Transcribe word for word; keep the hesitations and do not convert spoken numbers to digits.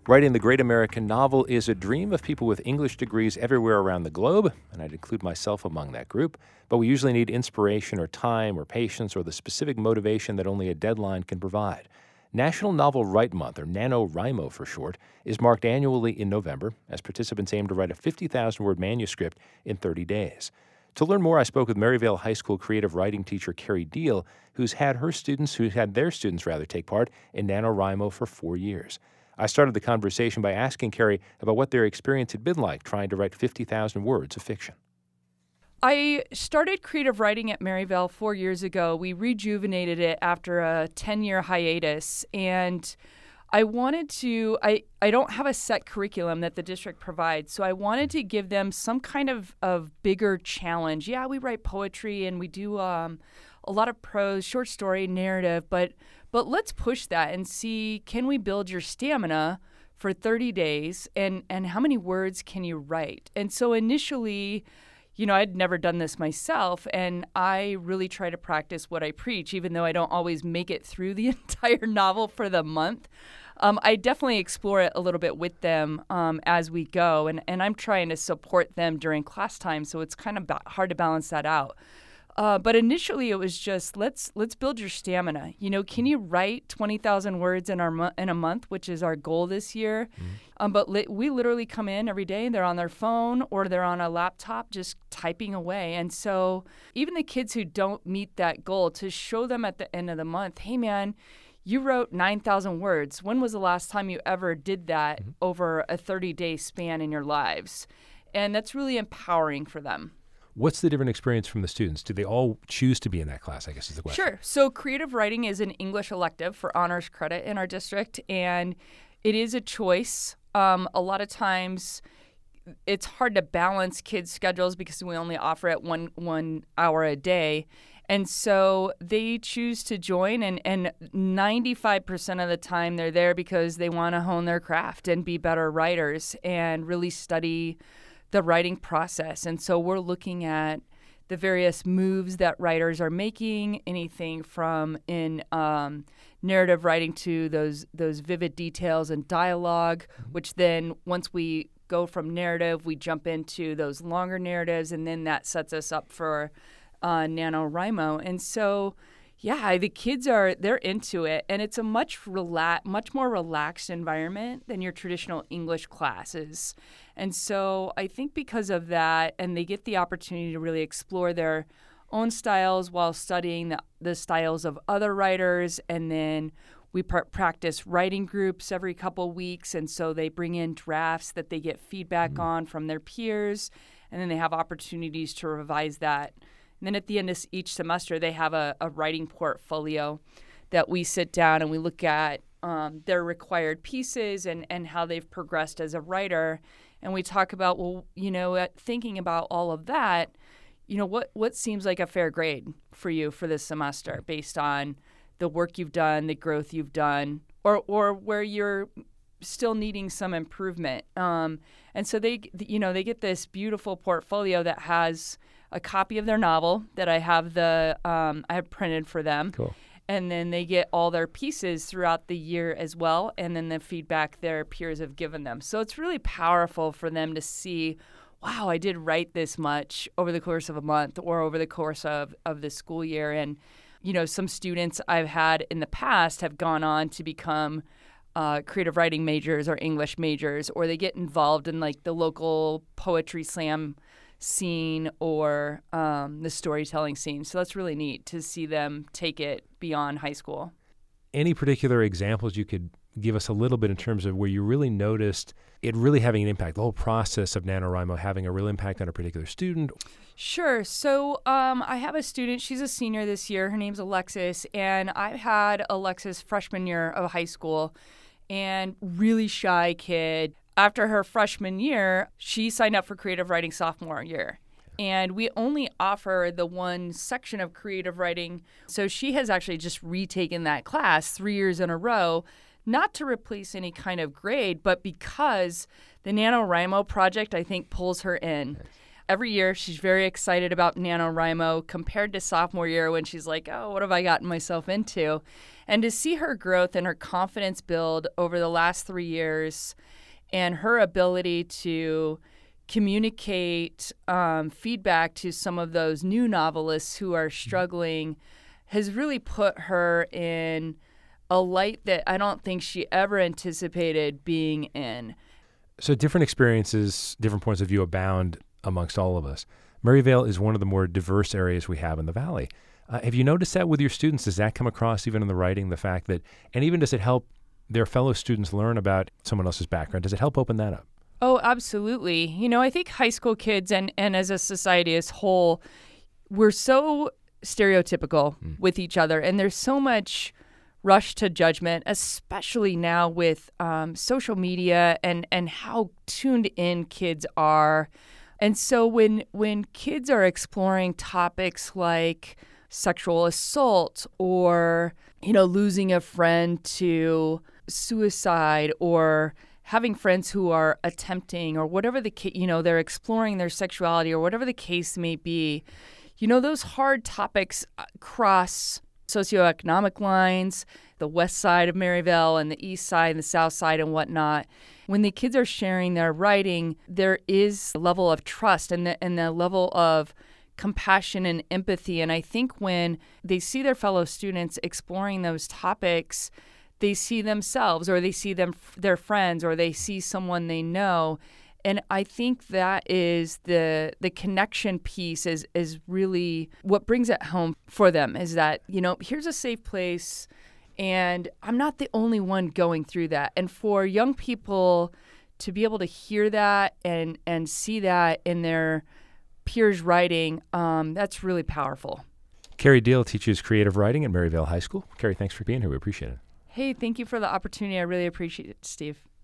Writing the great American novel is a dream of people with English degrees everywhere around the globe, and I'd include myself among that group. But we usually need inspiration or time or patience or the specific motivation that only a deadline can provide. National Novel Write Month, or NaNoWriMo for short, is marked annually in November as participants aim to write a fifty thousand word manuscript in thirty days. To learn more, I spoke with Maryvale High School creative writing teacher Carrie Deal, who's had her students, who had their students rather, take part in NaNoWriMo for four years. I started the conversation by asking Carrie about what their experience had been like trying to write fifty thousand words of fiction. I started creative writing at Maryvale four years ago. We rejuvenated it after a ten-year hiatus, and I wanted to, I, I don't have a set curriculum that the district provides, so I wanted to give them some kind of, of bigger challenge. Yeah, we write poetry and we do um, a lot of prose, short story, narrative, but but let's push that and see, can we build your stamina for thirty days, and, and how many words can you write? And so initially, you know, I'd never done this myself, and I really try to practice what I preach, even though I don't always make it through the entire novel for the month. Um, I definitely explore it a little bit with them um, as we go, and, and I'm trying to support them during class time, so it's kind of ba- hard to balance that out. Uh, but initially, it was just let's let's build your stamina. You know, can you write twenty thousand words in our mo- in a month, which is our goal this year? Mm-hmm. Um, but li- we literally come in every day. They're on their phone or they're on a laptop, just typing away. And so, even the kids who don't meet that goal, to show them at the end of the month, hey man, you wrote nine thousand words. When was the last time you ever did that mm-hmm. over a thirty-day span in your lives? And that's really empowering for them. What's the different experience from the students? Do they all choose to be in that class, I guess is the question. Sure. So creative writing is an English elective for honors credit in our district, and it is a choice. Um, a lot of times it's hard to balance kids' schedules because we only offer it one one hour a day. And so they choose to join, and, and ninety-five percent of the time they're there because they want to hone their craft and be better writers and really study the writing process. And so we're looking at the various moves that writers are making, anything from in um, narrative writing to those those vivid details and dialogue, mm-hmm. which then once we go from narrative, we jump into those longer narratives, and then that sets us up for uh, NaNoWriMo. And so, yeah, the kids are, they're into it, and it's a much rela- much more relaxed environment than your traditional English classes. And so I think because of that, and they get the opportunity to really explore their own styles while studying the, the styles of other writers, and then we pr- practice writing groups every couple weeks, and so they bring in drafts that they get feedback mm-hmm. on from their peers, and then they have opportunities to revise that. And then at the end of each semester, they have a, a writing portfolio that we sit down and we look at um, their required pieces and, and how they've progressed as a writer. And we talk about, well, you know, at thinking about all of that, you know, what, what seems like a fair grade for you for this semester based on the work you've done, the growth you've done, or or where you're still needing some improvement. Um, and so they, you know, they get this beautiful portfolio that has a copy of their novel that I have the um, I have printed for them. Cool. And then they get all their pieces throughout the year as well, and then the feedback their peers have given them. So it's really powerful for them to see, wow, I did write this much over the course of a month or over the course of, of the school year. And, you know, some students I've had in the past have gone on to become uh, creative writing majors or English majors, or they get involved in like the local poetry slam scene or um, the storytelling scene. So that's really neat to see them take it beyond high school. Any particular examples you could give us a little bit in terms of where you really noticed it really having an impact, the whole process of NaNoWriMo having a real impact on a particular student? Sure. So um, I have a student. She's a senior this year. Her name's Alexis. And I had Alexis freshman year of high school, and really shy kid. After her freshman year, she signed up for creative writing sophomore year. And we only offer the one section of creative writing. So she has actually just retaken that class three years in a row, not to replace any kind of grade, but because the NaNoWriMo project, I think, pulls her in. Every year, she's very excited about NaNoWriMo compared to sophomore year when she's like, oh, what have I gotten myself into? And to see her growth and her confidence build over the last three years and her ability to communicate um, feedback to some of those new novelists who are struggling has really put her in a light that I don't think she ever anticipated being in. So different experiences, different points of view abound amongst all of us. Maryvale is one of the more diverse areas we have in the Valley. Uh, have you noticed that with your students? Does that come across even in the writing, the fact that, and even does it help their fellow students learn about someone else's background? Does it help open that up? Oh, absolutely. You know, I think high school kids and, and as a society as whole, we're so stereotypical mm. with each other. And there's so much rush to judgment, especially now with um, social media and, and how tuned in kids are. And so when when kids are exploring topics like sexual assault or, you know, losing a friend to suicide or having friends who are attempting or whatever the ca- you know, they're exploring their sexuality or whatever the case may be, you know, those hard topics cross socioeconomic lines, the west side of Maryvale and the east side and the south side and whatnot. When the kids are sharing their writing, there is a level of trust and the, and the level of compassion and empathy. And I think when they see their fellow students exploring those topics, they see themselves or they see them their friends or they see someone they know. And I think that is the the connection piece is is really what brings it home for them, is that, you know, here's a safe place and I'm not the only one going through that. And for young people to be able to hear that and, and see that in their peers' writing, um, that's really powerful. Carrie Deal teaches creative writing at Maryvale High School. Carrie, thanks for being here. We appreciate it. Hey, thank you for the opportunity. I really appreciate it, Steve.